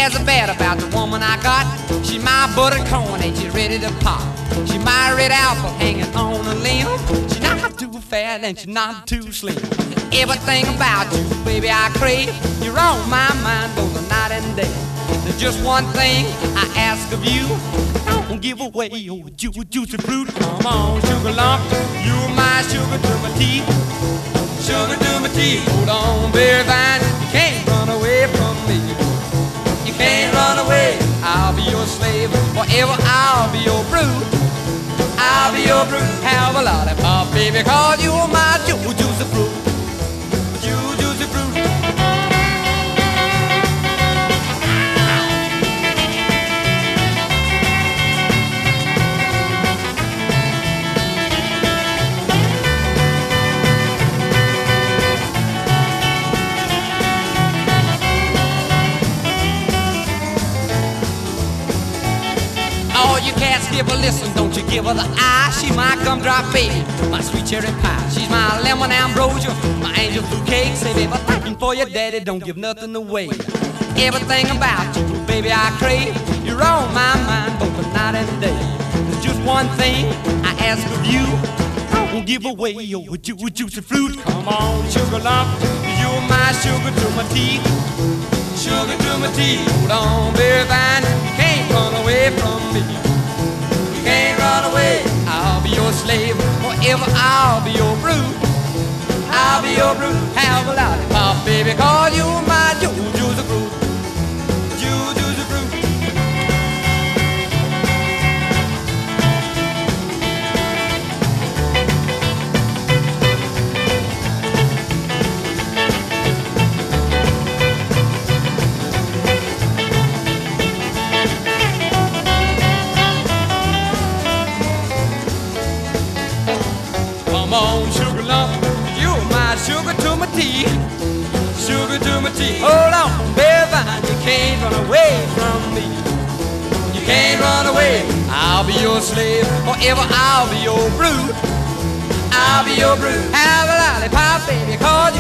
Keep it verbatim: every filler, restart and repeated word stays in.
cares a bit about the woman I got. She's my buttered corn and she's ready to pop. She's my red apple hanging on a limb. She's not too fat and she's not too slim. Everything about you, baby, I crave. You're on my mind both the night and day. There's just one thing I ask of you. Don't give away your ju juicy fruit. Come on, sugar lump, you're my sugar to my teeth. Sugar to my teeth. Hold on, berry vine, you can't run away from me. You can't run away. I'll be your slave forever. I'll be your brute. I'll be your brute. Have a lollipop, baby, 'cause you're my ju juicy fruit. Ju juicy fruit. You cats give her listen, don't you give her the eye. She's my gumdrop baby, my sweet cherry pie. She's my lemon ambrosia, my angel food cake. Say baby, thanking for your daddy, don't give nothing away. Everything about you, baby, I crave. You're on my mind both the night and day. There's just one thing I ask of you. Don't give away your ju juicy fruit. Come on, sugar lump, you're my sugar to my teeth. Sugar to my teeth. Hold on, berry vine, you can't run away from me. Can't run away. I'll be your slave forever. I'll be your brute. I'll be your brute. Have a lollipop, baby, 'cause you're my ju juicy fruit. Ju juicy fruit. Come on, sugar lump, you're my sugar to my teeth. Sugar to my teeth. Hold on, berry vine, you can't run away from me. You can't run away. I'll be your slave forever. I'll be your brute. I'll be your brute. Have a lollipop, baby, 'cause